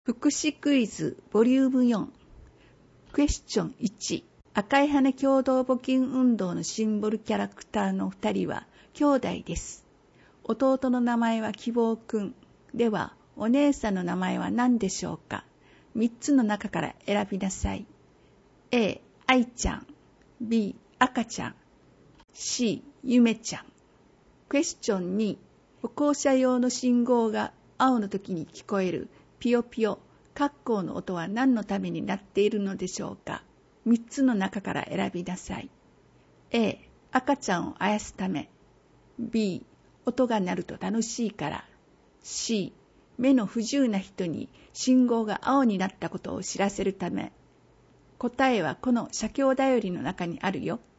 福祉クイズボリューム4クエスチョン1赤い羽共同募金運動のシンボルキャラクターの2人は兄弟です。弟の名前は希望くん。ではお姉さんの名前は何でしょうか。3つの中から選びなさい。 A、愛ちゃん B、赤ちゃん C、ゆめちゃん。クエスチョン2歩行者用の信号が青の時に聞こえるピヨピヨ、カッコーの音は何のために鳴っているのでしょうか。3つの中から選びなさい。A、赤ちゃんをあやすため。B、音が鳴ると楽しいから。C、目の不自由な人に信号が青になったことを知らせるため。答えはこの写経だよりの中にあるよ。